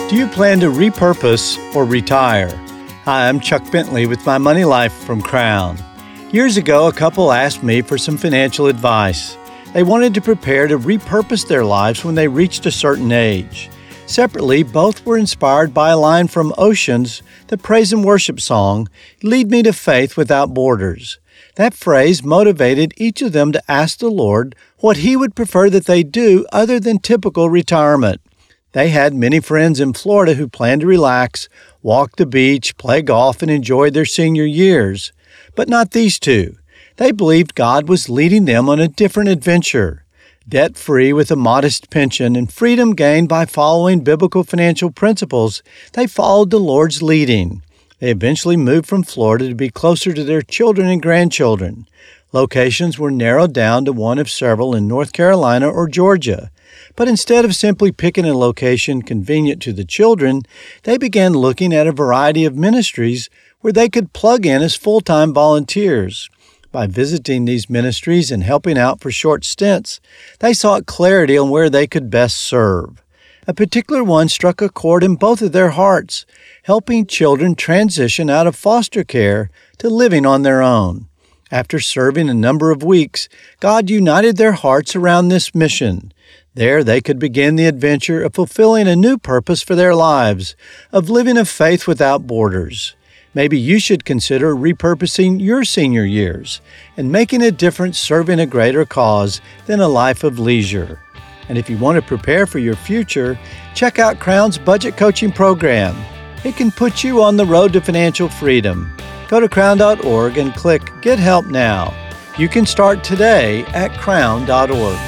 Do you plan to repurpose or retire? Hi, I'm Chuck Bentley with My Money Life from Crown. Years ago, a couple asked me for some financial advice. They wanted to prepare to repurpose their lives when they reached a certain age. Separately, both were inspired by a line from Ocean's, the praise and worship song, "Lead Me to Faith Without Borders." That phrase motivated each of them to ask the Lord what He would prefer that they do other than typical retirement. They had many friends in Florida who planned to relax, walk the beach, play golf, and enjoy their senior years. But not these two. They believed God was leading them on a different adventure. Debt-free with a modest pension and freedom gained by following biblical financial principles, they followed the Lord's leading. They eventually moved from Florida to be closer to their children and grandchildren. Locations were narrowed down to one of several in North Carolina or Georgia. But instead of simply picking a location convenient to the children, they began looking at a variety of ministries where they could plug in as full-time volunteers. By visiting these ministries and helping out for short stints, they sought clarity on where they could best serve. A particular one struck a chord in both of their hearts, helping children transition out of foster care to living on their own. After serving a number of weeks, God united their hearts around this mission. There they could begin the adventure of fulfilling a new purpose for their lives, of living a faith without borders. Maybe you should consider repurposing your senior years and making a difference serving a greater cause than a life of leisure. And if you want to prepare for your future, check out Crown's Budget Coaching Program. It can put you on the road to financial freedom. Go to crown.org and click Get Help Now. You can start today at crown.org.